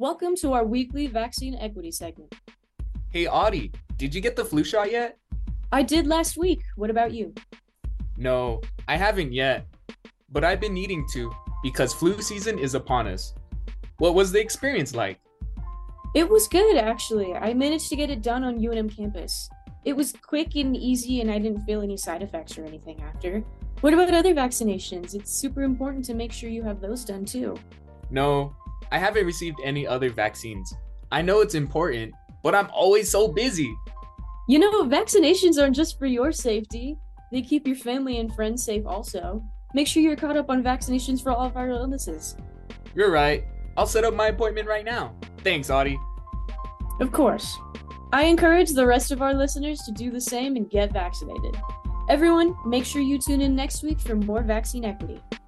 Welcome to our weekly vaccine equity segment. Hey Audie, did you get the flu shot yet? I did last week. What about you? No, I haven't yet, but I've been needing to because flu season is upon us. What was the experience like? It was good, actually. I managed to get it done on UNM campus. It was quick and easy, and I didn't feel any side effects or anything after. What about other vaccinations? It's super important to make sure you have those done too. No, I haven't received any other vaccines. I know it's important, but I'm always so busy. You know, vaccinations aren't just for your safety, they keep your family and friends safe also. Make sure you're caught up on vaccinations for all viral illnesses. You're right. I'll set up my appointment right now. Thanks, Audie. Of course. I encourage the rest of our listeners to do the same and get vaccinated. Everyone, make sure you tune in next week for more vaccine equity.